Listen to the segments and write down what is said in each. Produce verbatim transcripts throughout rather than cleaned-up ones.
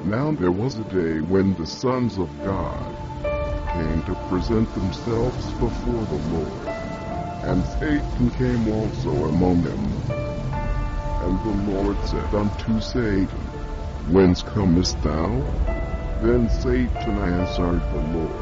Now there was a day when the sons of God came to present themselves before the Lord, and Satan came also among them. And the Lord said unto Satan, Whence comest thou? Then Satan answered the Lord,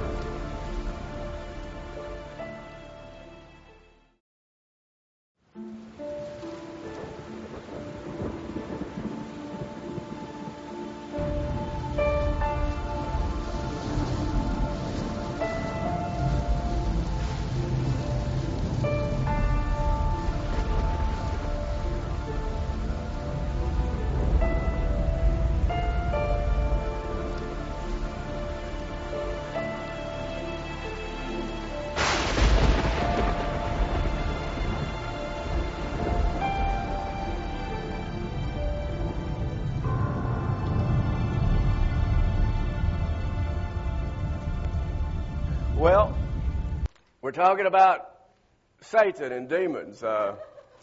Well, we're talking about Satan and demons. Uh,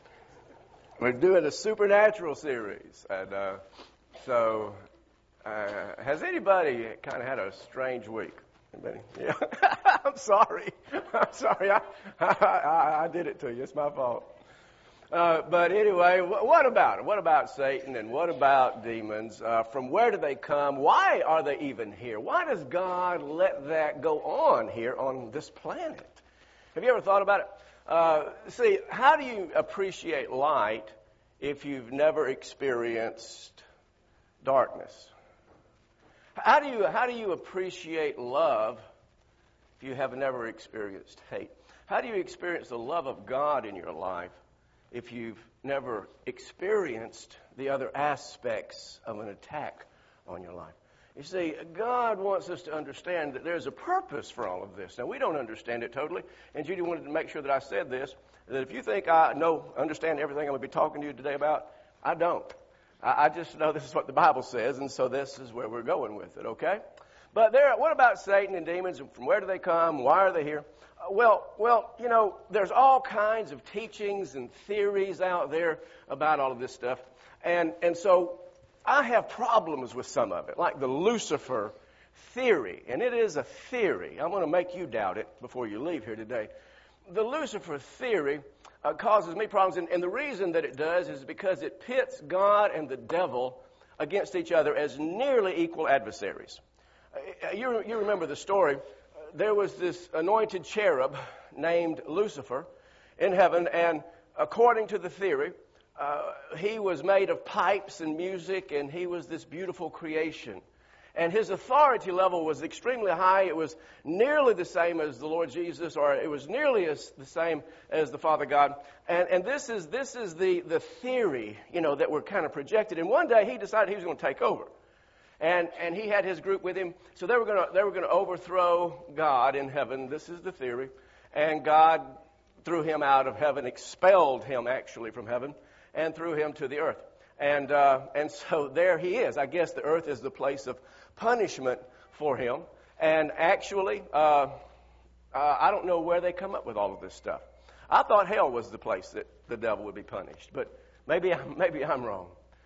we're doing a supernatural series. And uh, so, uh, has anybody kind of had a strange week? Anybody? Yeah. I'm sorry. I'm sorry. I, I, I did it to you. It's my fault. Uh, but anyway, what about it? What about Satan and what about demons? Uh, from where do they come? Why are they even here? Why does God let that go on here on this planet? Have you ever thought about it? Uh, see, how do you appreciate light if you've never experienced darkness? How do you, how do you appreciate love if you have never experienced hate? How do you experience the love of God in your life if you've never experienced the other aspects of an attack on your life? You see, God wants us to understand that there's a purpose for all of this. Now, we don't understand it totally, and Judy wanted to make sure that I said this, that if you think I know, understand everything I'm going to be talking to you today about, I don't. I, I just know this is what the Bible says, and so this is where we're going with it, okay? But there, what about Satan and demons, and from where do they come? Why are they here? Well, well, you know, there's all kinds of teachings and theories out there about all of this stuff. And and so I have problems with some of it, like the Lucifer theory. And it is a theory. I'm going to make you doubt it before you leave here today. The Lucifer theory uh, causes me problems. And, and the reason that it does is because it pits God and the devil against each other as nearly equal adversaries. Uh, you, you remember the story. There was this anointed cherub named Lucifer in heaven, and according to the theory, uh, he was made of pipes and music, and he was this beautiful creation. And his authority level was extremely high. It was nearly the same as the Lord Jesus, or it was nearly as the same as the Father God. And, and this is this is the, the theory, you know, that we're kind of projected. And one day he decided he was going to take over. And and he had his group with him, so they were going to they were going to overthrow God in heaven. This is the theory, and God threw him out of heaven, expelled him actually from heaven, and threw him to the earth. And uh, and so there he is. I guess the earth is the place of punishment for him. And actually, uh, uh, I don't know where they come up with all of this stuff. I thought hell was the place that the devil would be punished, but maybe maybe I'm wrong.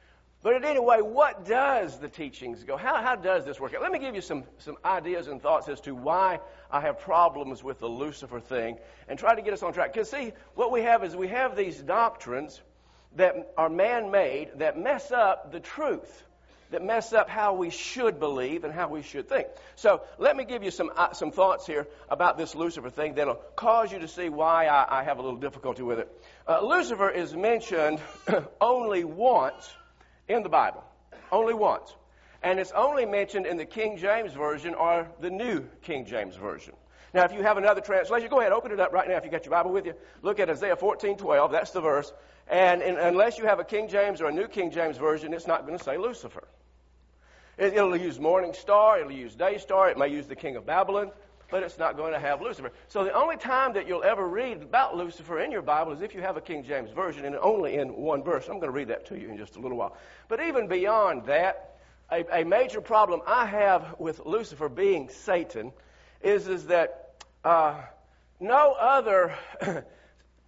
But anyway, what does the teachings go? How, how does this work out? Let me give you some, some ideas and thoughts as to why I have problems with the Lucifer thing and try to get us on track. Because see, what we have is we have these doctrines that are man-made that mess up the truth, that mess up how we should believe and how we should think. So let me give you some uh, some thoughts here about this Lucifer thing that will cause you to see why I, I have a little difficulty with it. Uh, Lucifer is mentioned only once in the Bible, only once. And it's only mentioned in the King James Version or the New King James Version. Now, if you have another translation, go ahead, open it up right now if you got your Bible with you. Look at Isaiah fourteen twelve, that's the verse. And in, unless you have a King James or a New King James Version, it's not going to say Lucifer. It, it'll use morning star, it'll use day star, it may use the king of Babylon, but it's not going to have Lucifer. So the only time that you'll ever read about Lucifer in your Bible is if you have a King James Version, and only in one verse. I'm going to read that to you in just a little while. But even beyond that, a, a major problem I have with Lucifer being Satan is, is that uh, no other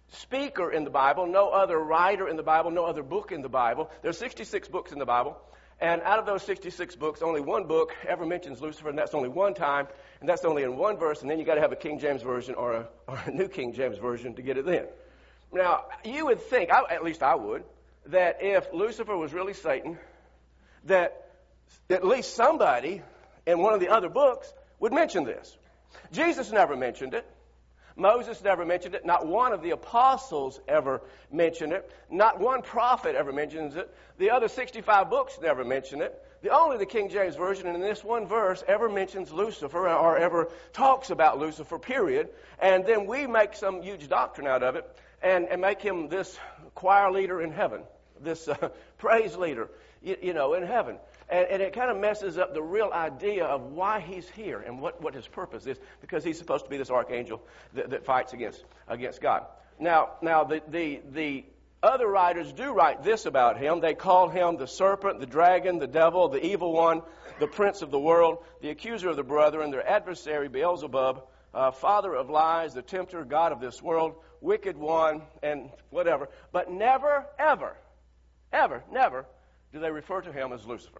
speaker in the Bible, no other writer in the Bible, no other book in the Bible. There's sixty-six books in the Bible. And out of those sixty-six books, only one book ever mentions Lucifer, and that's only one time, and that's only in one verse, and then you got to have a King James Version or a, or a New King James Version to get it in. Now, you would think, I, at least I would, that if Lucifer was really Satan, that at least somebody in one of the other books would mention this. Jesus never mentioned it. Moses never mentioned it. Not one of the apostles ever mentioned it. Not one prophet ever mentions it. The other sixty-five books never mention it. The only the King James Version in this one verse ever mentions Lucifer or ever talks about Lucifer, period. And then we make some huge doctrine out of it and, and make him this choir leader in heaven, this uh, praise leader, you, you know, in heaven. And, and it kind of messes up the real idea of why he's here and what, what his purpose is, because he's supposed to be this archangel that, that fights against against God. Now, now the, the the other writers do write this about him. They call him the serpent, the dragon, the devil, the evil one, the prince of the world, the accuser of the brethren, their adversary Beelzebub, uh, father of lies, the tempter, God of this world, wicked one, and whatever. But never, ever, ever, never do they refer to him as Lucifer.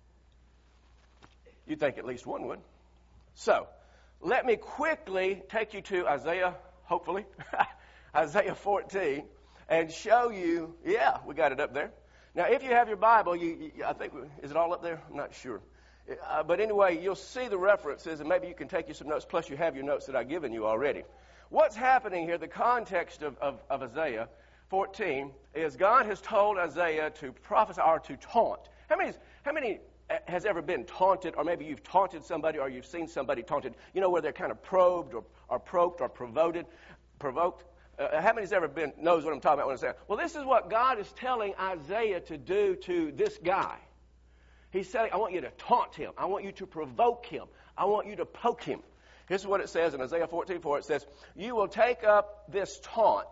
You'd think at least one would. So, let me quickly take you to Isaiah, hopefully, Isaiah fourteen, and show you, yeah, we got it up there. Now, if you have your Bible, you, you I think, is it all up there? I'm not sure. Uh, but anyway, you'll see the references, and maybe you can take you some notes, plus you have your notes that I've given you already. What's happening here, the context of, of, of Isaiah fourteen, is God has told Isaiah to prophesy or to taunt. How many, how many has ever been taunted, or maybe you've taunted somebody, or you've seen somebody taunted, you know, where they're kind of probed or, or provoked or provoked, provoked? Uh, how many's ever been, knows what I'm talking about when I say, well, this is what God is telling Isaiah to do to this guy. He's saying, I want you to taunt him. I want you to provoke him. I want you to poke him. This is what it says in Isaiah fourteen four. It says, you will take up this taunt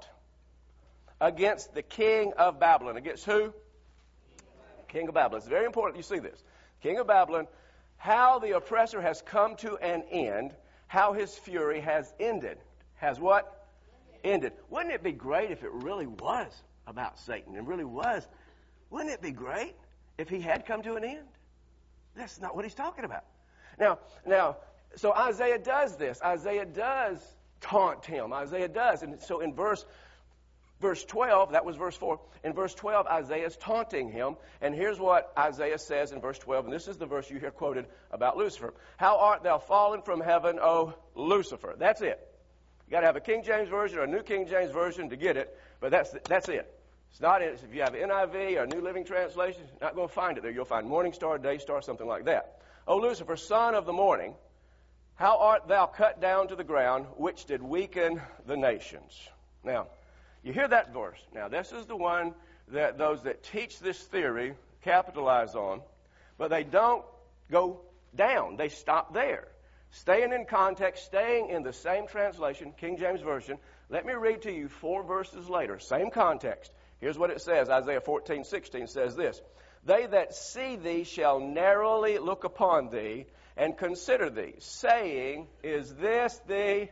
against the king of Babylon. Against who? King of Babylon. It's very important you see this. King of Babylon, how the oppressor has come to an end, how his fury has ended. Has what? Ended. Wouldn't it be great if it really was about Satan and really was? Wouldn't it be great if he had come to an end? That's not what he's talking about. Now, now, so Isaiah does this. Isaiah does taunt him. Isaiah does. And so in verse Verse twelve, that was verse four. In verse twelve, Isaiah is taunting him. And here's what Isaiah says in verse twelve. And this is the verse you hear quoted about Lucifer. How art thou fallen from heaven, O Lucifer? That's it. You got to have a King James Version or a New King James Version to get it. But that's that's it. It's not it. If you have N I V or New Living Translation, you're not going to find it there. You'll find Morning Star, Day Star, something like that. O Lucifer, son of the morning, how art thou cut down to the ground, which did weaken the nations? Now, you hear that verse. Now, this is the one that those that teach this theory capitalize on, but they don't go down. They stop there. Staying in context, staying in the same translation, King James Version. Let me read to you four verses later, same context. Here's what it says. Isaiah fourteen sixteen says this. They that see thee shall narrowly look upon thee and consider thee, saying, is this the...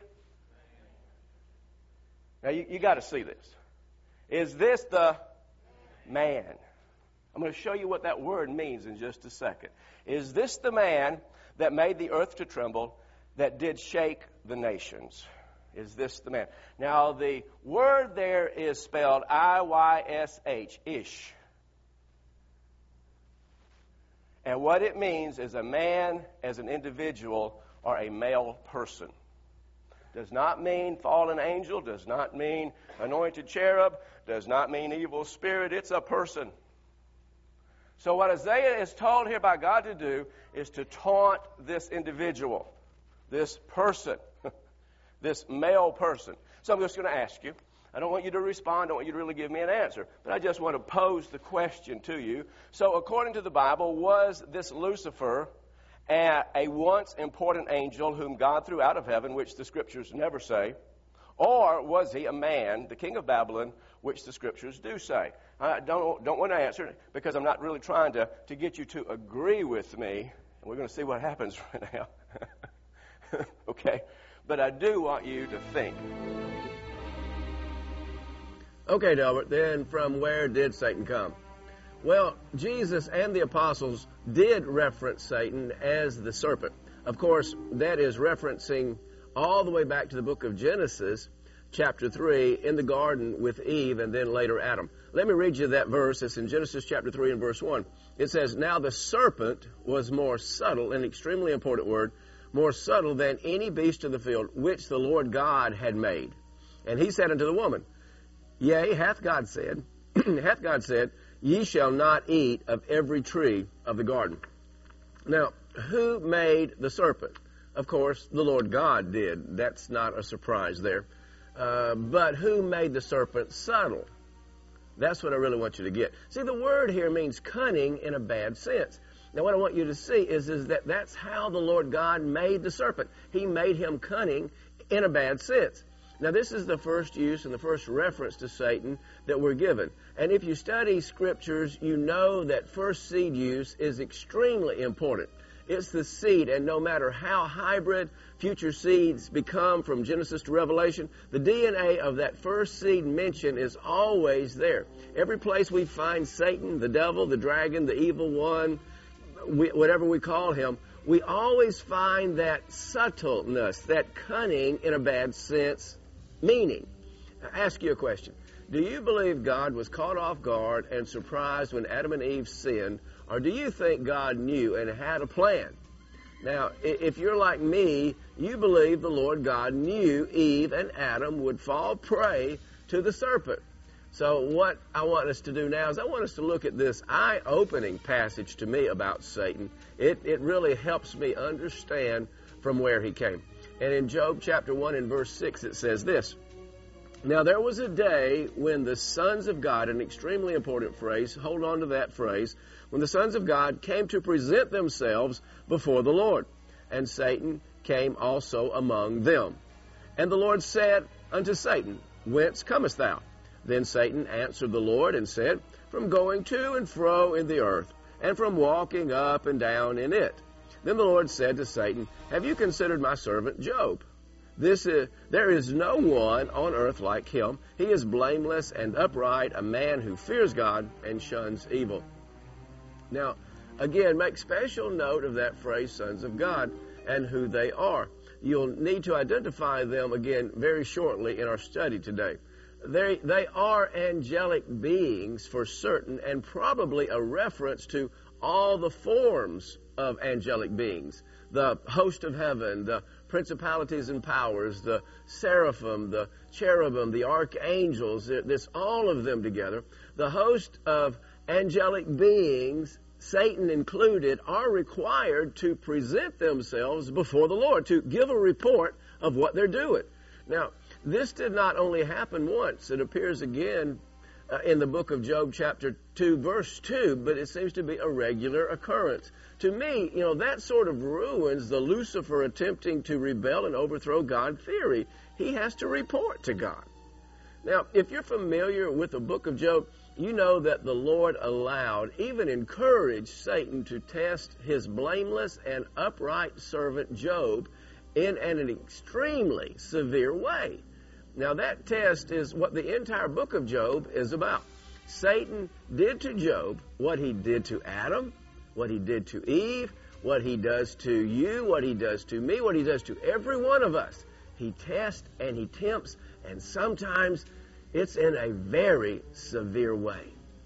Now, you, you got to see this. Is this the man? I'm going to show you what that word means in just a second. Is this the man that made the earth to tremble, that did shake the nations? Is this the man? Now, the word there is spelled I Y S H, Ish. And what it means is a man as an individual or a male person. Does not mean fallen angel, does not mean anointed cherub, does not mean evil spirit. It's a person. So what Isaiah is told here by God to do is to taunt this individual, this person, this male person. So I'm just going to ask you. I don't want you to respond. I don't want you to really give me an answer. But I just want to pose the question to you. So according to the Bible, was this Lucifer a, a once important angel whom God threw out of heaven, which the Scriptures never say? Or was he a man, the king of Babylon, which the Scriptures do say? I don't, don't want to answer it because I'm not really trying to, to get you to agree with me. And we're going to see what happens right now. Okay? But I do want you to think. Okay, Delbert, then from where did Satan come? Well, Jesus and the apostles did reference Satan as the serpent. Of course, that is referencing all the way back to the book of Genesis, chapter three, in the garden with Eve and then later Adam. Let me read you that verse. It's in Genesis chapter three and verse one. It says, "Now the serpent was more subtle," an extremely important word, "more subtle than any beast of the field, which the Lord God had made. And he said unto the woman, Yea, hath God said, hath God said, Ye shall not eat of every tree of the garden." Now, who made the serpent? Of course, the Lord God did. That's not a surprise there. Uh, but who made the serpent subtle? That's what I really want you to get. See, the word here means cunning in a bad sense. Now, what I want you to see is, is that that's how the Lord God made the serpent. He made him cunning in a bad sense. Now, this is the first use and the first reference to Satan that we're given. And if you study scriptures, you know that first seed use is extremely important. It's the seed, and no matter how hybrid future seeds become from Genesis to Revelation, the D N A of that first seed mention is always there. Every place we find Satan, the devil, the dragon, the evil one, we, whatever we call him, we always find that subtleness, that cunning in a bad sense meaning. I ask you a question. Do you believe God was caught off guard and surprised when Adam and Eve sinned, or do you think God knew and had a plan? Now, if you're like me, you believe the Lord God knew Eve and Adam would fall prey to the serpent. So what I want us to do now is I want us to look at this eye-opening passage to me about Satan. It, it really helps me understand from where he came. And in Job chapter one and verse six, it says this, "Now there was a day when the sons of God," an extremely important phrase, hold on to that phrase, "when the sons of God came to present themselves before the Lord, and Satan came also among them. And the Lord said unto Satan, Whence comest thou? Then Satan answered the Lord and said, From going to and fro in the earth, and from walking up and down in it. Then the Lord said to Satan, Have you considered my servant Job? This is, there is no one on earth like him. He is blameless and upright, a man who fears God and shuns evil." Now, again, make special note of that phrase, sons of God, and who they are. You'll need to identify them again very shortly in our study today. They, they are angelic beings for certain, and probably a reference to all the forms of angelic beings. The host of heaven, the principalities and powers, the seraphim, the cherubim, the archangels, there's all of them together. The host of angelic beings, Satan included, are required to present themselves before the Lord, to give a report of what they're doing. Now, this did not only happen once. It appears again uh, in the book of Job chapter two, verse two, but it seems to be a regular occurrence. To me, you know, that sort of ruins the Lucifer attempting to rebel and overthrow God theory. He has to report to God. Now, if you're familiar with the book of Job, you know that the Lord allowed, even encouraged Satan to test his blameless and upright servant Job in an extremely severe way. Now, that test is what the entire book of Job is about. Satan did to Job what he did to Adam, what he did to Eve, what he does to you, what he does to me, what he does to every one of us. He tests and he tempts, and sometimes it's in a very severe way.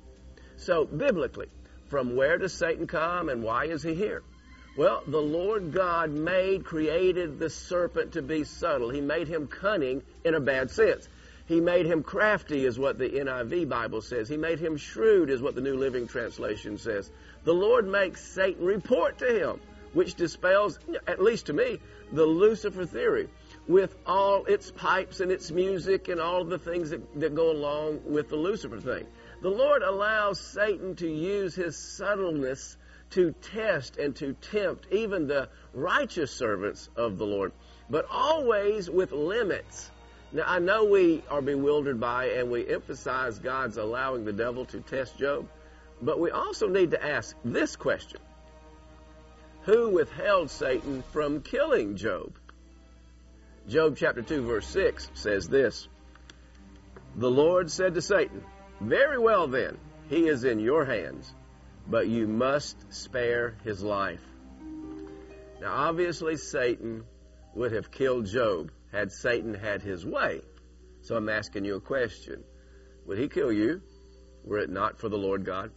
So, biblically, from where does Satan come and why is he here? Well, the Lord God made, created the serpent to be subtle. He made him cunning in a bad sense. He made him crafty, is what the N I V Bible says. He made him shrewd, is what the New Living Translation says. The Lord makes Satan report to him, which dispels, at least to me, the Lucifer theory, with all its pipes and its music and all the things that, that go along with the Lucifer thing. The Lord allows Satan to use his subtleness to test and to tempt even the righteous servants of the Lord, but always with limits. Now, I know we are bewildered by and we emphasize God's allowing the devil to test Job, but we also need to ask this question. Who withheld Satan from killing Job? Job chapter two, verse six says this, "The Lord said to Satan, Very well then, He is in your hands, but you must spare his life. Now, obviously, Satan would have killed Job had Satan had his way. So I'm asking you a question. Would he kill you were it not for the Lord God?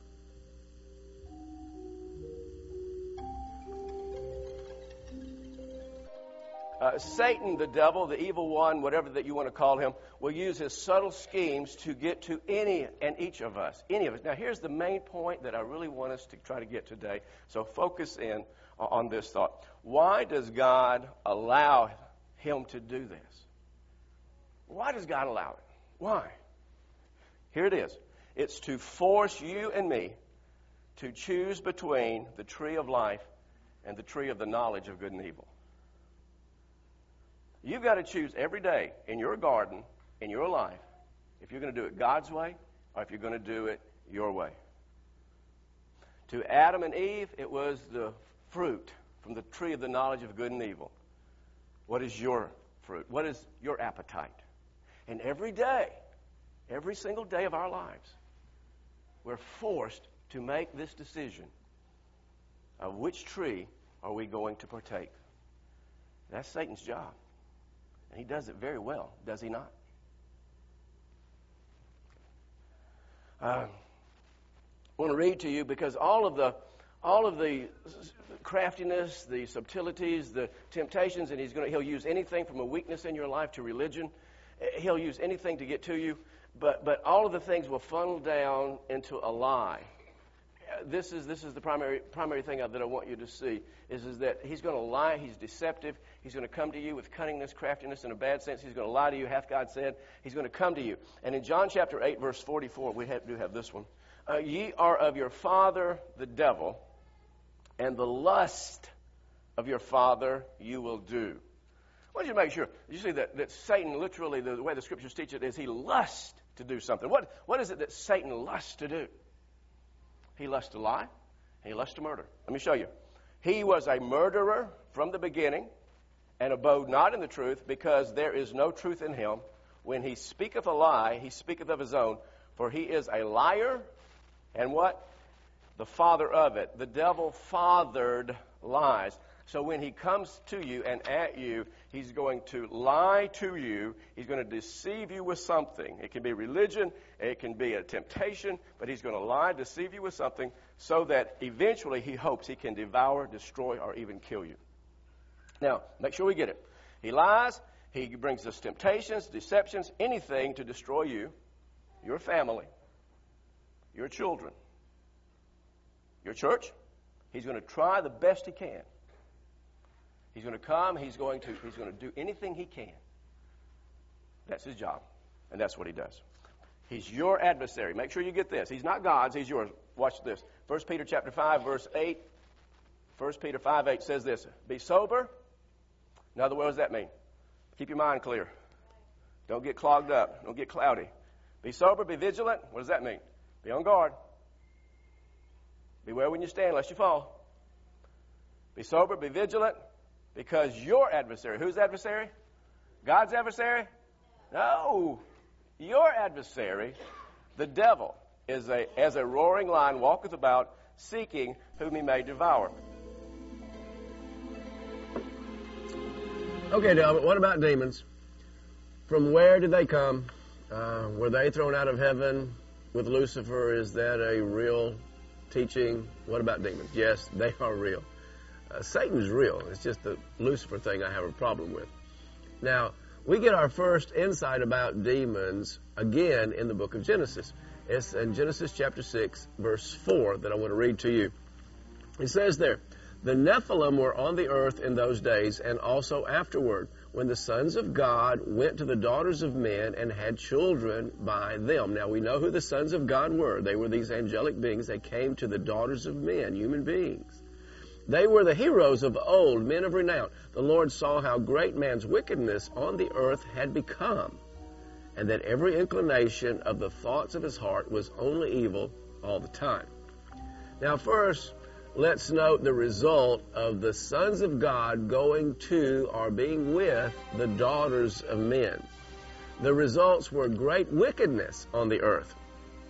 Uh, Satan, the devil, the evil one, whatever that you want to call him, will use his subtle schemes to get to any and each of us, any of us. Now, here's the main point that I really want us to try to get today. So focus in on this thought. Why does God allow him to do this? Why does God allow it? Why? Here it is. It's to force you and me to choose between the tree of life and the tree of the knowledge of good and evil. You've got to choose every day in your garden, in your life, if you're going to do it God's way or if you're going to do it your way. To Adam and Eve, it was the fruit from the tree of the knowledge of good and evil. What is your fruit? What is your appetite? And every day, every single day of our lives, we're forced to make this decision of which tree are we going to partake. That's Satan's job. And he does it very well, does he not? Uh, I want to read to you because all of the all of the craftiness, the subtleties, the temptations, and he's going to he'll use anything from a weakness in your life to religion. He'll use anything to get to you, but but all of the things will funnel down into a lie. This is this is the primary primary thing that I want you to see is, is that he's going to lie. He's deceptive. He's going to come to you with cunningness, craftiness in a bad sense. He's going to lie to you, hath God said. He's going to come to you. And in John chapter eight, verse forty-four, we have, do have this one. Uh, Ye are of your father the devil, and the lust of your father you will do. I want you to make sure. You see that, that Satan, literally, the, the way the Scriptures teach it, is he lusts to do something. What What is it that Satan lusts to do? He lusts to lie, and he lusts to murder. Let me show you. He was a murderer from the beginning, and abode not in the truth, because there is no truth in him. When he speaketh a lie, he speaketh of his own, for he is a liar, and what? The father of it. The devil fathered lies. So when he comes to you and at you, he's going to lie to you. He's going to deceive you with something. It can be religion. It can be a temptation. But he's going to lie, deceive you with something so that eventually he hopes he can devour, destroy, or even kill you. Now, make sure we get it. He lies. He brings us temptations, deceptions, anything to destroy you, your family, your children, your church. He's going to try the best he can. He's going to come. He's going to, he's going to do anything he can. That's his job. And that's what he does. He's your adversary. Make sure you get this. He's not God's. He's yours. Watch this. First Peter chapter five, verse eight. First Peter five, eight says this. Be sober. In other words, what does that mean? Keep your mind clear. Don't get clogged up. Don't get cloudy. Be sober. Be vigilant. What does that mean? Be on guard. Beware when you stand, lest you fall. Be sober. Be vigilant. Because your adversary, whose adversary? God's adversary? No. Your adversary, the devil, is a as a roaring lion walketh about, seeking whom he may devour. Okay, Delbert, what about demons? From where did they come? Uh, were they thrown out of heaven with Lucifer? Is that a real teaching? What about demons? Yes, they are real. Uh, Satan's real. It's just the Lucifer thing I have a problem with. Now, we get our first insight about demons again in the book of Genesis. It's in Genesis chapter six, verse four that I want to read to you. It says there, the Nephilim were on the earth in those days and also afterward, when the sons of God went to the daughters of men and had children by them. Now, we know who the sons of God were. They were these angelic beings that came to the daughters of men, human beings. They were the heroes of old, men of renown. The Lord saw how great man's wickedness on the earth had become, and that every inclination of the thoughts of his heart was only evil all the time. Now, first, let's note the result of the sons of God going to or being with the daughters of men. The results were great wickedness on the earth.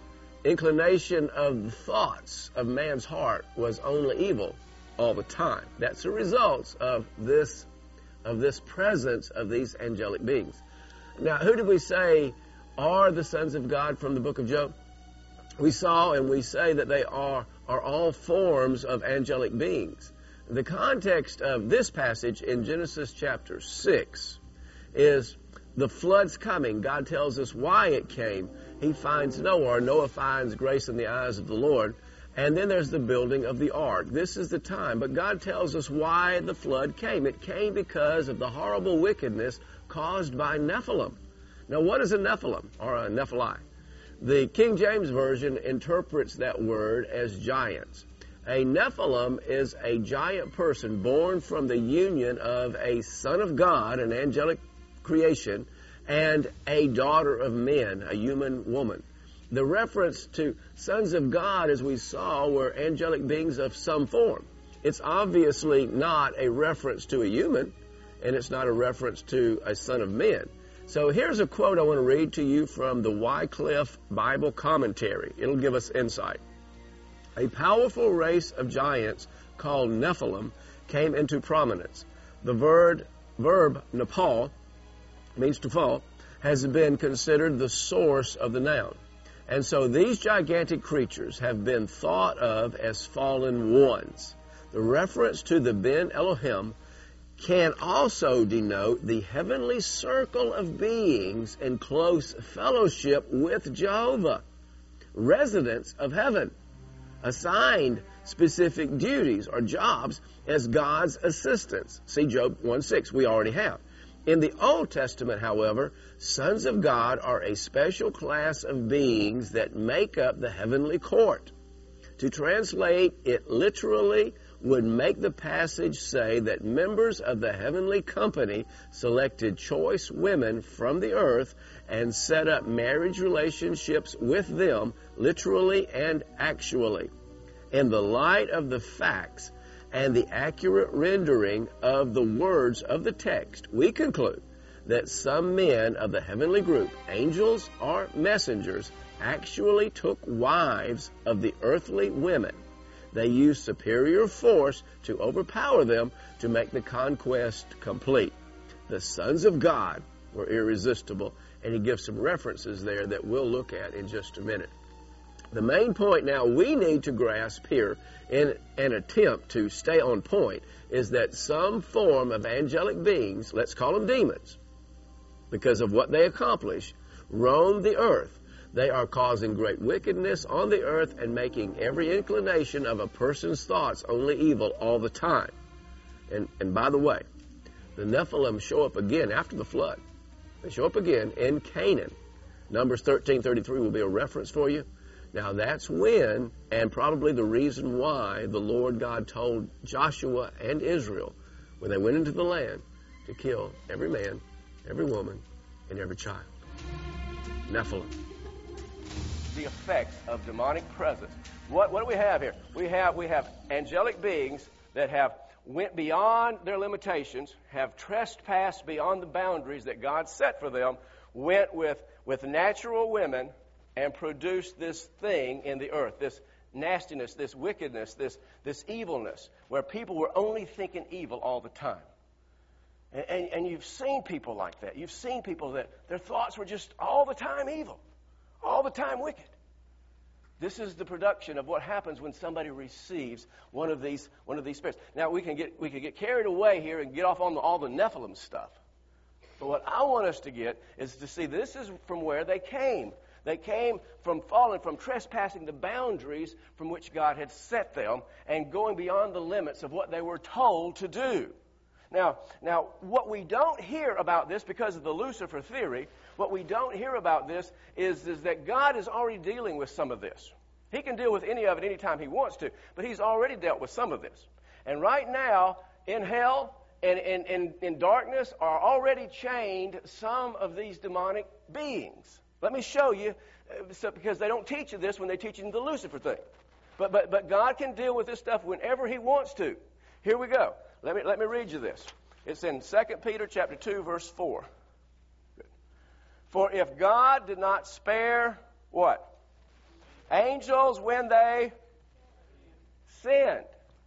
inclination of the thoughts of man's heart was only evil all the time. That's the result of this, of this presence of these angelic beings. Now, who did we say are the sons of God from the book of Job? We saw and we say that they are, are all forms of angelic beings. The context of this passage in Genesis chapter six is the flood's coming. God tells us why it came. He finds Noah, or Noah finds grace in the eyes of the Lord. And then there's the building of the ark. This is the time. But God tells us why the flood came. It came because of the horrible wickedness caused by Nephilim. Now, what is a Nephilim, or a Nephilim? The King James Version interprets that word as giants. A Nephilim is a giant person born from the union of a son of God, an angelic creation, and a daughter of men, a human woman. The reference to sons of God, as we saw, were angelic beings of some form. It's obviously not a reference to a human, and it's not a reference to a son of men. So here's a quote I want to read to you from the Wycliffe Bible Commentary. It'll give us insight. A powerful race of giants called Nephilim came into prominence. The verb, verb Nephal, means to fall, has been considered the source of the noun. And so these gigantic creatures have been thought of as fallen ones. The reference to the Ben Elohim can also denote the heavenly circle of beings in close fellowship with Jehovah, residents of heaven, assigned specific duties or jobs as God's assistants. See Job one six, we already have. In the Old Testament, however, sons of God are a special class of beings that make up the heavenly court. To translate it literally would make the passage say that members of the heavenly company selected choice women from the earth and set up marriage relationships with them, literally and actually. In the light of the facts and the accurate rendering of the words of the text, we conclude that some men of the heavenly group, angels or messengers, actually took wives of the earthly women. They used superior force to overpower them to make the conquest complete. The sons of God were irresistible, and he gives some references there that we'll look at in just a minute. The main point now we need to grasp here in an attempt to stay on point is that some form of angelic beings, let's call them demons, because of what they accomplish, roam the earth. They are causing great wickedness on the earth and making every inclination of a person's thoughts only evil all the time. And, and by the way, the Nephilim show up again after the flood. They show up again in Canaan. Numbers thirteen thirty-three will be a reference for you. Now that's when, and probably the reason why, the Lord God told Joshua and Israel, when they went into the land, to kill every man, every woman, and every child. Nephilim. The effects of demonic presence. What, what do we have here? We have, we have angelic beings that have went beyond their limitations, have trespassed beyond the boundaries that God set for them, went with, with natural women and produced this thing in the earth, this nastiness, this wickedness, this, this evilness, where people were only thinking evil all the time. And, and, and you've seen people like that. You've seen people that their thoughts were just all the time evil, all the time wicked. This is the production of what happens when somebody receives one of these one of these spirits. Now we can get we can get carried away here and get off on the, all the Nephilim stuff. But what I want us to get is to see this is from where they came. They came from falling, from trespassing the boundaries from which God had set them and going beyond the limits of what they were told to do. Now, now, what we don't hear about this, because of the Lucifer theory, what we don't hear about this is, is that God is already dealing with some of this. He can deal with any of it anytime he wants to, but he's already dealt with some of this. And right now, in hell and in, in, in darkness are already chained some of these demonic beings. Let me show you, uh, so, because they don't teach you this when they teach you the Lucifer thing. But, but, but God can deal with this stuff whenever he wants to. Here we go. Let me, let me read you this. It's in Second Peter chapter two, verse four. For if God did not spare what? Angels when they sinned.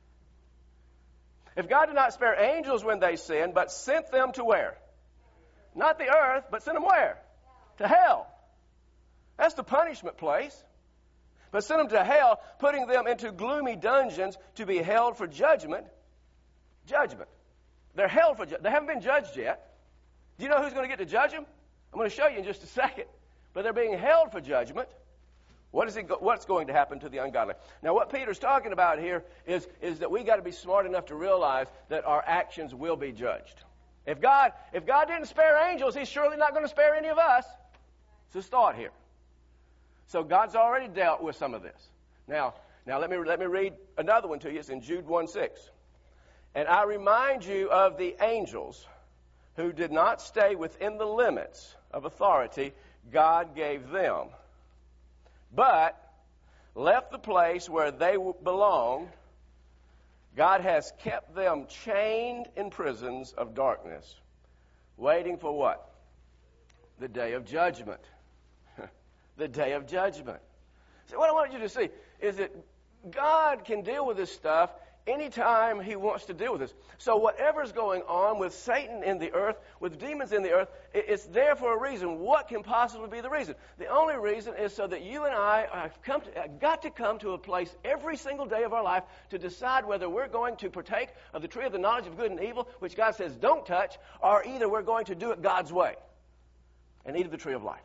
If God did not spare angels when they sinned, but sent them to where? Not the earth, but sent them where? To hell. That's the punishment place. But sent them to hell, putting them into gloomy dungeons to be held for judgment. Judgment. They're held for judgment. They haven't been judged yet. Do you know who's going to get to judge them? I'm going to show you in just a second. But they're being held for judgment. What is it go- what's going to happen to the ungodly? Now, what Peter's talking about here is, is that we got to be smart enough to realize that our actions will be judged. If God, if God didn't spare angels, He's surely not going to spare any of us. It's His thought here. So God's already dealt with some of this. Now, now let me let me read another one to you. It's in Jude one six. And I remind you of the angels who did not stay within the limits of authority God gave them, but left the place where they belonged. God has kept them chained in prisons of darkness, waiting for what? The day of judgment. The day of judgment. So what I want you to see is that God can deal with this stuff anytime He wants to deal with this. So whatever's going on with Satan in the earth, with demons in the earth, it's there for a reason. What can possibly be the reason? The only reason is so that you and I have come to, have got to come to a place every single day of our life to decide whether we're going to partake of the tree of the knowledge of good and evil, which God says don't touch, or either we're going to do it God's way and eat of the tree of life.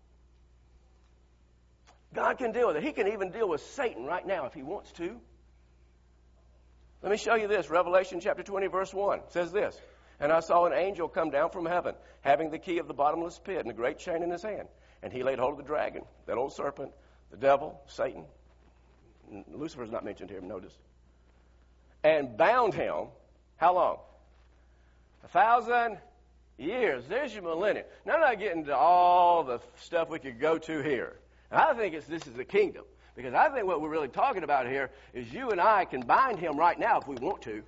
God can deal with it. He can even deal with Satan right now if He wants to. Let me show you this. Revelation chapter twenty, verse one. It says this. And I saw an angel come down from heaven, having the key of the bottomless pit and a great chain in his hand. And he laid hold of the dragon, that old serpent, the devil, Satan. Lucifer's not mentioned here, notice. And bound him, how long? A thousand years. There's your millennium. Now I'm not getting to all the stuff we could go to here. I think it's, this is the kingdom. Because I think what we're really talking about here is you and I can bind him right now if we want to.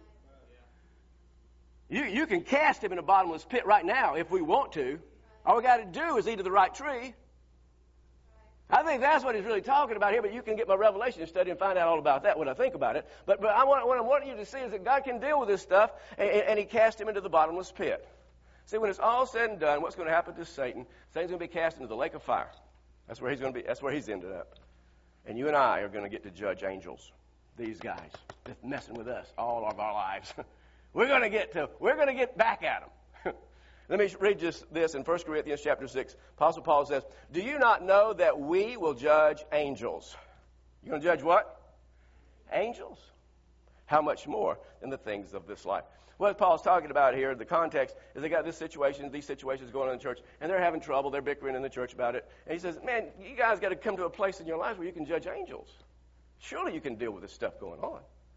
You, you can cast him in a bottomless pit right now if we want to. All we got to do is eat of the right tree. I think that's what he's really talking about here, but you can get my Revelation study and find out all about that when I think about it. But, but I want, what I want you to see is that God can deal with this stuff, and, and He cast him into the bottomless pit. See, when it's all said and done, what's going to happen to Satan? Satan's going to be cast into the lake of fire. That's where he's going to be. That's where he's ended up. And you and I are going to get to judge angels. These guys that's messing with us all of our lives. we're going to get to. We're going to get back at them. Let me read just this in First Corinthians chapter six. Apostle Paul says, "Do you not know that we will judge angels?" You're going to judge what? Angels. How much more than the things of this life? What Paul's talking about here, the context, is they got this situation, these situations going on in the church, and they're having trouble. They're bickering in the church about it. And he says, man, you guys got to come to a place in your lives where you can judge angels. Surely you can deal with this stuff going on.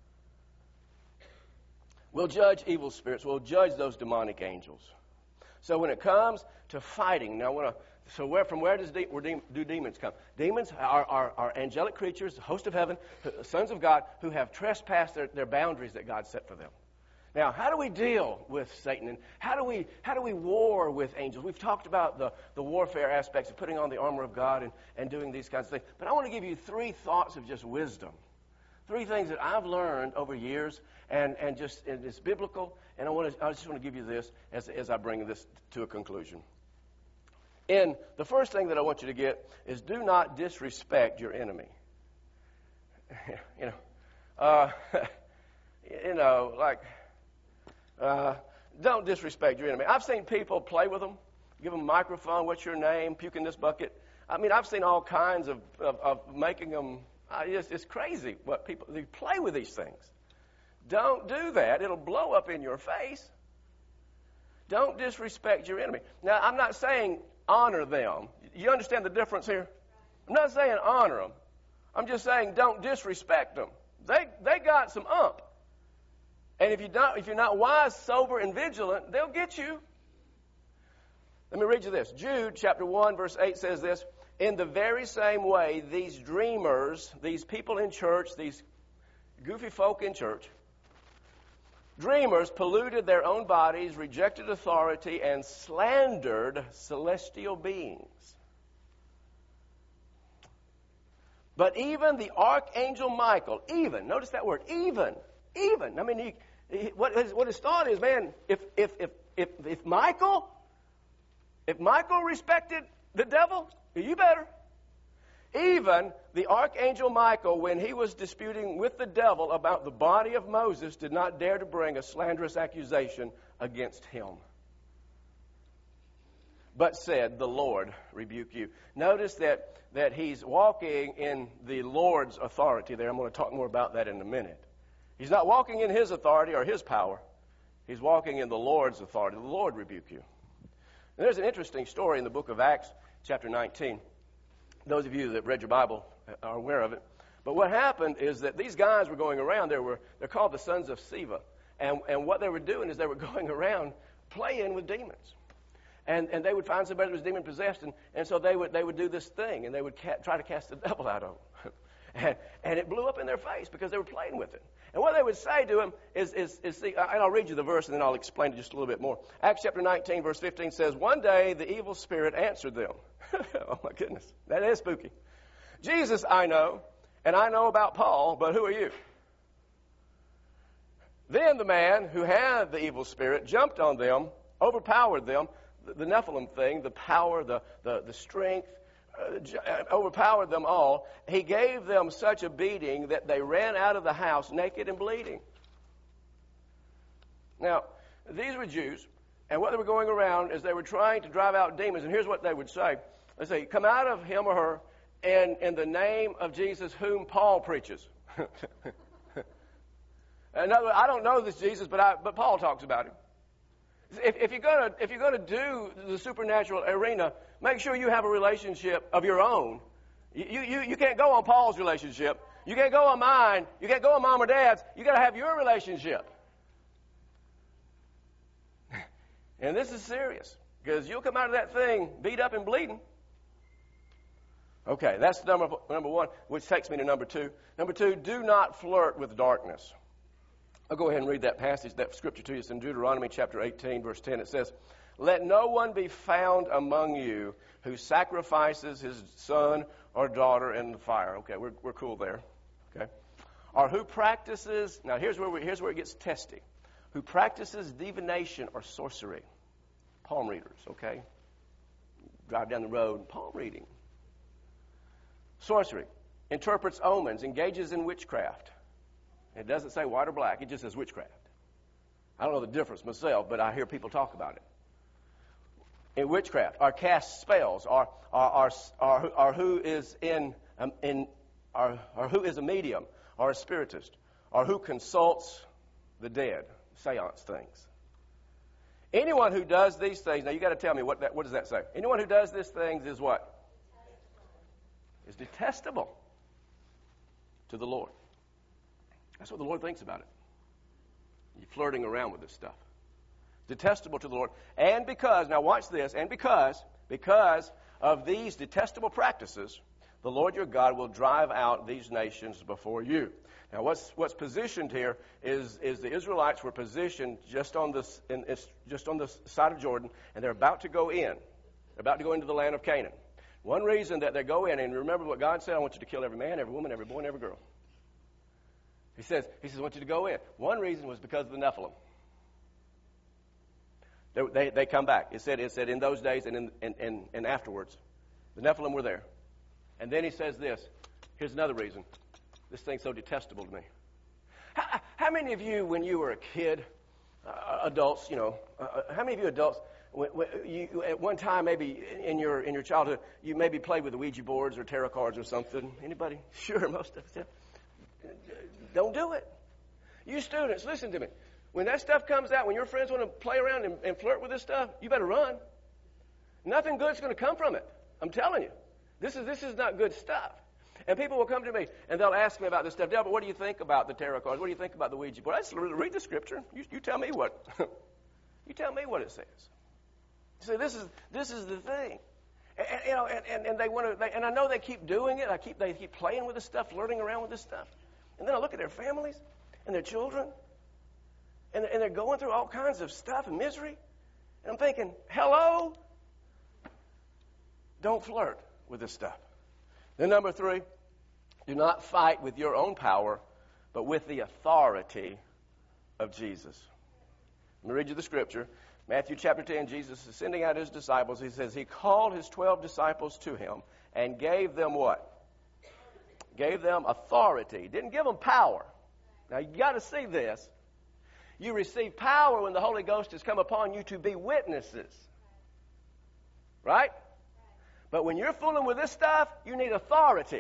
We'll judge evil spirits. We'll judge those demonic angels. So when it comes to fighting, now I want to, so where, from where does de, where de, do demons come? Demons are, are, are angelic creatures, the host of heaven, sons of God, who have trespassed their, their boundaries that God set for them. Now, how do we deal with Satan, and how do we how do we war with angels? We've talked about the, the warfare aspects of putting on the armor of God and, and doing these kinds of things. But I want to give you three thoughts of just wisdom. Three things that I've learned over years, and, and just and it's biblical, and I want to I just want to give you this as, as I bring this to a conclusion. And the first thing that I want you to get is do not disrespect your enemy. you know, uh, you know, like... Uh, don't disrespect your enemy. I've seen people play with them, give them a microphone, what's your name, puke in this bucket. I mean, I've seen all kinds of, of, of making them, uh, it's, it's crazy what people, they play with these things. Don't do that. It'll blow up in your face. Don't disrespect your enemy. Now, I'm not saying honor them. You understand the difference here? I'm not saying honor them. I'm just saying don't disrespect them. They, they got some ump. And if you don't, if you're not wise, sober, and vigilant, they'll get you. Let me read you this. Jude chapter one, verse eight says this. In the very same way, these dreamers, these people in church, these goofy folk in church, dreamers polluted their own bodies, rejected authority, and slandered celestial beings. But even the archangel Michael, even, notice that word, even, even. I mean, he, he, what, his, what his thought is, man, if, if, if, if, if Michael, if Michael respected the devil, you better. Even the archangel Michael, when he was disputing with the devil about the body of Moses, did not dare to bring a slanderous accusation against him, but said, the Lord rebuke you. Notice that, that he's walking in the Lord's authority there. I'm going to talk more about that in a minute. He's not walking in his authority or his power. He's walking in the Lord's authority. The Lord rebuke you. And there's an interesting story in the book of Acts, chapter nineteen. Those of you that read your Bible are aware of it. But what happened is that these guys were going around. They were, they're called the sons of Sceva. And, and what they were doing is they were going around playing with demons. And, and they would find somebody that was demon-possessed, and, and so they would, they would do this thing, and they would ca- try to cast the devil out of them. and, and it blew up in their face because they were playing with it. And what they would say to him is, is, is see, and I'll read you the verse, and then I'll explain it just a little bit more. Acts chapter nineteen, verse fifteen says, one day the evil spirit answered them. Oh, my goodness. That is spooky. Jesus, I know, and I know about Paul, but who are you? Then the man who had the evil spirit jumped on them, overpowered them, the, the Nephilim thing, the power, the, the, the strength, uh, j- overpowered them all. He gave them such a beating that they ran out of the house naked and bleeding. Now, these were Jews, and what they were going around is they were trying to drive out demons, and here's what they would say. They say, come out of him or her, and in the name of Jesus, whom Paul preaches. In other words, I don't know this Jesus, but I, but Paul talks about him. If, if you're gonna if you're gonna do the supernatural arena, make sure you have a relationship of your own. You you you can't go on Paul's relationship. You can't go on mine. You can't go on mom or dad's. You got to have your relationship. And this is serious because you'll come out of that thing beat up and bleeding. Okay, that's number number one, which takes me to number two. Number two, do not flirt with darkness. I'll go ahead and read that passage, that scripture to you. It's in Deuteronomy chapter eighteen, verse ten. It says, let no one be found among you who sacrifices his son or daughter in the fire. Okay, we're we're cool there. Okay. Or who practices, now here's where we, here's where it gets testy. Who practices divination or sorcery. Palm readers, okay? Drive down the road, palm reading. Sorcery. Interprets omens, engages in witchcraft. It doesn't say white or black. It just says witchcraft. I don't know the difference myself, but I hear people talk about it. In witchcraft, or cast spells, or or, or, or who is in um, in or, or who is a medium, or a spiritist, or who consults the dead, seance things. Anyone who does these things, now you got to tell me what that, what does that say? Anyone who does these things is what? Is detestable to the Lord. That's what the Lord thinks about it. You're flirting around with this stuff. Detestable to the Lord. And because, now watch this, and because, because of these detestable practices, the Lord your God will drive out these nations before you. Now what's what's positioned here is, is the Israelites were positioned just on this in, it's just on the side of Jordan, and they're about to go in. They're about to go into the land of Canaan. One reason that they go in, and remember what God said, I want you to kill every man, every woman, every boy, and every girl. He says, he says, I want you to go in. One reason was because of the Nephilim. They, they, they come back. It said, it said in those days and, in, and, and, and afterwards, the Nephilim were there. And then he says this. Here's another reason. This thing's so detestable to me. How, how many of you, when you were a kid, uh, adults, you know, uh, how many of you adults, when, when you, at one time maybe in your in your childhood, you maybe played with the Ouija boards or tarot cards or something? Anybody? Sure, most of us. Yeah. Don't do it. You students, listen to me. When that stuff comes out, when your friends want to play around and, and flirt with this stuff, you better run. Nothing good's going to come from it. I'm telling you. This is this is not good stuff. And people will come to me and they'll ask me about this stuff. Delbert, what do you think about the tarot cards? What do you think about the Ouija board? I just read the scripture. You, you tell me what. You tell me what it says. See, this is this is the thing. And, and you know, and, and, and they want to. They, and I know they keep doing it. I keep they keep playing with this stuff, flirting around with this stuff. And then I look at their families and their children, and they're, and they're going through all kinds of stuff and misery. And I'm thinking, hello, don't flirt with this stuff. Then number three, Do not fight with your own power, but with the authority of Jesus. Let me read you the scripture. Matthew chapter ten, Jesus is sending out his disciples. He says he called his twelve disciples to him and gave them what? Gave them authority. Didn't give them power. Now you got to see this. You receive power when the Holy Ghost has come upon you to be witnesses. Right? But when you're fooling with this stuff, you need authority.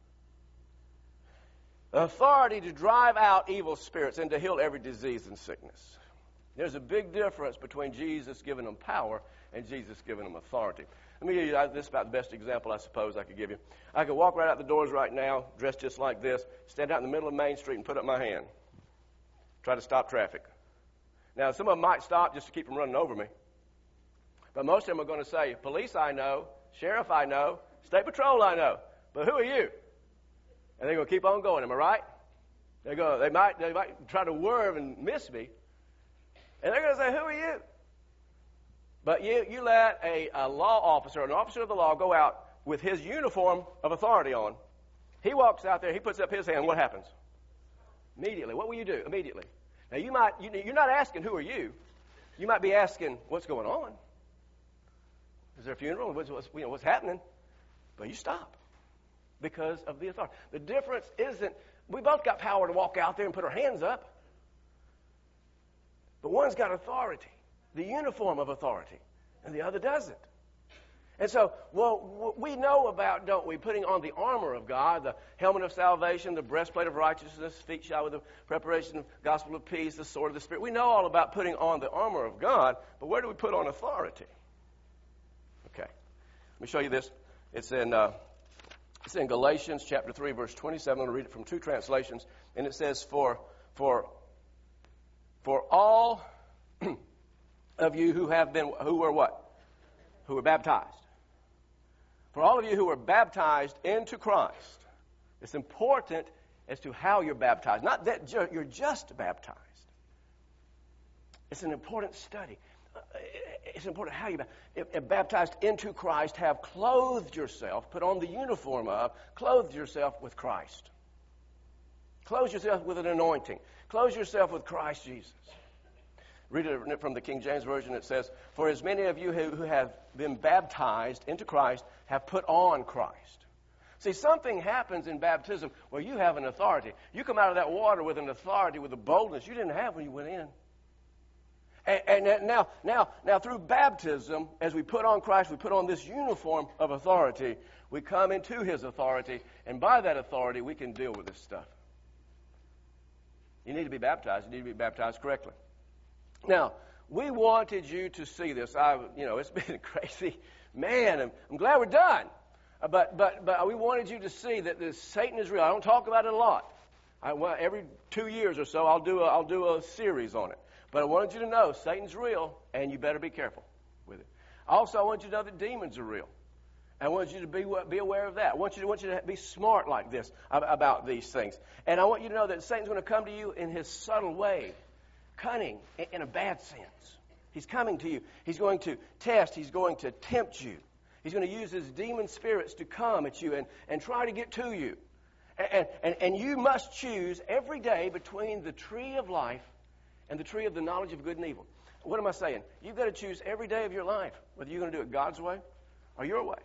Authority to drive out evil spirits and to heal every disease and sickness. There's a big difference between Jesus giving them power and Jesus giving them authority. Let me give you this is about the best example I suppose I could give you. I could walk right out the doors right now, dressed just like this, stand out in the middle of Main Street and put up my hand. Try to stop traffic. Now, some of them might stop just to keep from running over me. But most of them are going to say, police I know, sheriff I know, state patrol I know. But who are you? And they're going to keep on going, am I right? They're going, they might, they might try to swerve and miss me. And they're going to say, who are you? But you, you let a, a law officer, an officer of the law, go out with his uniform of authority on. He walks out there, he puts up his hand, what happens? Immediately. What will you do? Immediately. Now, you might, you, you're not asking, who are you? You might be asking, what's going on? Is there a funeral? What's, what's, you know, what's happening? But you stop because of the authority. The difference isn't, we both got power to walk out there and put our hands up. But one's got authority, the uniform of authority, and the other doesn't. And so, well, we know about, don't we, putting on the armor of God, the helmet of salvation, the breastplate of righteousness, feet shod with the preparation of gospel of peace, the sword of the Spirit. We know all about putting on the armor of God, but where do we put on authority? Okay, let me show you this. It's in uh, it's in Galatians chapter three, verse twenty-seven. I'm going to read it from two translations, and it says, "For for for all of you who have been who were what who were baptized." For all of you who are baptized into Christ, it's important as to how you're baptized. Not that ju- you're just baptized. It's an important study. It's important how you if baptized into Christ, have clothed yourself, put on the uniform of, clothed yourself with Christ. Clothe yourself with an anointing. Clothe yourself with Christ Jesus. Read it from the King James Version. It says, "For as many of you who, who have been baptized into Christ have put on Christ." See, something happens in baptism where you have an authority. You come out of that water with an authority, with a boldness you didn't have when you went in. And, and now, now, now, through baptism, as we put on Christ, we put on this uniform of authority. We come into His authority, and by that authority, we can deal with this stuff. You need to be baptized. You need to be baptized correctly. Now, we wanted you to see this. I, you know, it's been crazy. Man, I'm, I'm glad we're done. Uh, but, but, but we wanted you to see that this Satan is real. I don't talk about it a lot. I, well, every two years or so, I'll do a, I'll do a series on it. But I wanted you to know Satan's real, and you better be careful with it. Also, I want you to know that demons are real. I want you to be, be aware of that. I want you to, want you to be smart like this about these things. And I want you to know that Satan's going to come to you in his subtle way. Cunning in a bad sense. He's coming to you. He's going to test. He's going to tempt you. He's going to use his demon spirits to come at you and, and try to get to you. And, and, and you must choose every day between the tree of life and the tree of the knowledge of good and evil. What am I saying? You've got to choose every day of your life whether you're going to do it God's way or your way.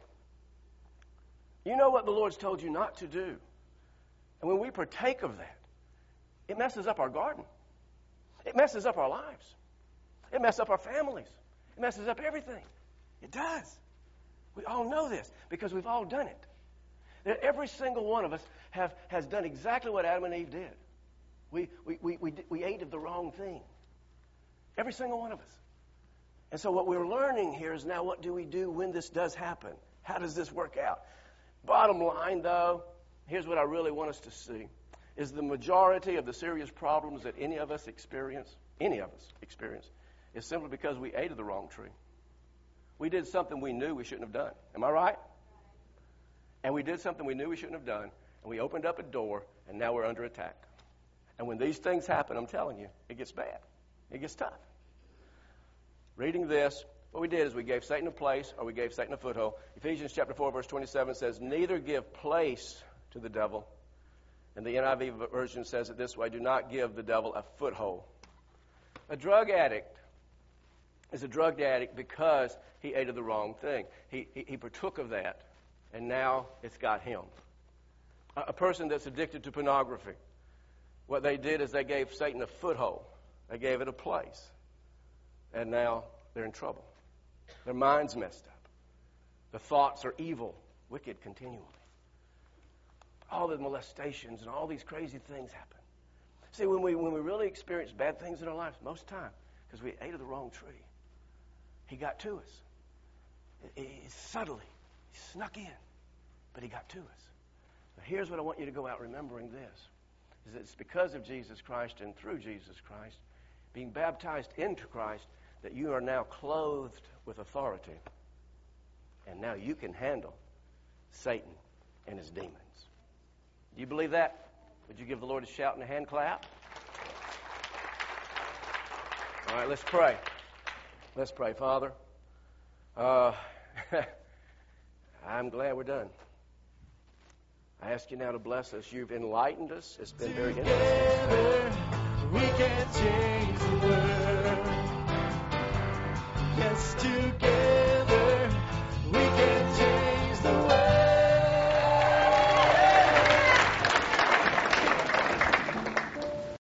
You know what the Lord's told you not to do. And when we partake of that, it messes up our garden. It messes up our lives. It messes up our families. It messes up everything. It does. We all know this because we've all done it. That every single one of us have has done exactly what Adam and Eve did. We, we, we, we, we ate of the wrong thing. Every single one of us. And so what we're learning here is now what do we do when this does happen? How does this work out? Bottom line, though, here's what I really want us to see. Is the majority of the serious problems that any of us experience, any of us experience, is simply because we ate of the wrong tree. We did something we knew we shouldn't have done. Am I right? And we did something we knew we shouldn't have done, and we opened up a door, and now we're under attack. And when these things happen, I'm telling you, it gets bad. It gets tough. Reading this, what we did is we gave Satan a place, or we gave Satan a foothold. Ephesians chapter four, verse twenty-seven says, "Neither give place to the devil. And the N I V version says it this way: do not give the devil a foothold. A drug addict is a drug addict because he ate of the wrong thing. He, he, he partook of that, and now it's got him. A, a person that's addicted to pornography, what they did is they gave Satan a foothold. They gave it a place. And now they're in trouble. Their mind's messed up. The thoughts are evil, wicked continually. All the molestations and all these crazy things happen. See, when we when we really experience bad things in our lives, most of the time, because we ate of the wrong tree, he got to us. He, he subtly, he snuck in, but he got to us. Now, here's what I want you to go out remembering this. Is that it's because of Jesus Christ and through Jesus Christ, being baptized into Christ, that you are now clothed with authority. And now you can handle Satan and his demons. Do you believe that? Would you give the Lord a shout and a hand clap? All right, let's pray. Let's pray. Father, uh, I'm glad we're done. I ask you now to bless us. You've enlightened us. It's been very interesting.